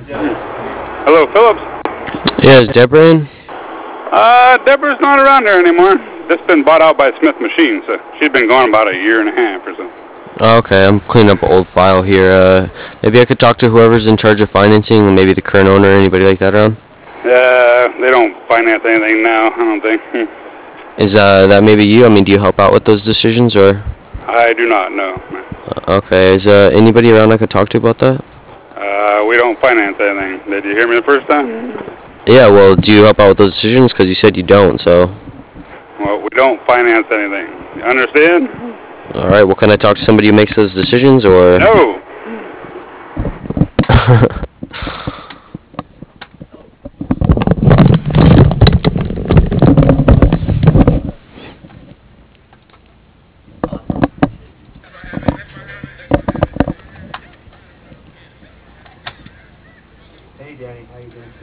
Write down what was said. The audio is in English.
Hello, Phillips. Yeah, is Deborah in? Deborah's not around there anymore. It's been bought out by Smith Machine, so she's been gone about a year and a half or so. Oh, okay, I'm cleaning up an old file here. Maybe I could talk to whoever's in charge of financing, maybe the current owner or anybody like that around. They don't finance anything now, I don't think. Is that maybe you? I mean, do you help out with those decisions, or? I do not know. Okay, is anybody around I could talk to about that? We don't finance anything. Did you hear me the first time? Yeah, well, do you help out with those decisions? Because you said you don't, so. Well, we don't finance anything. You understand? Alright, well, can I talk to somebody who makes those decisions, or? No. Hey, Danny, how you doing?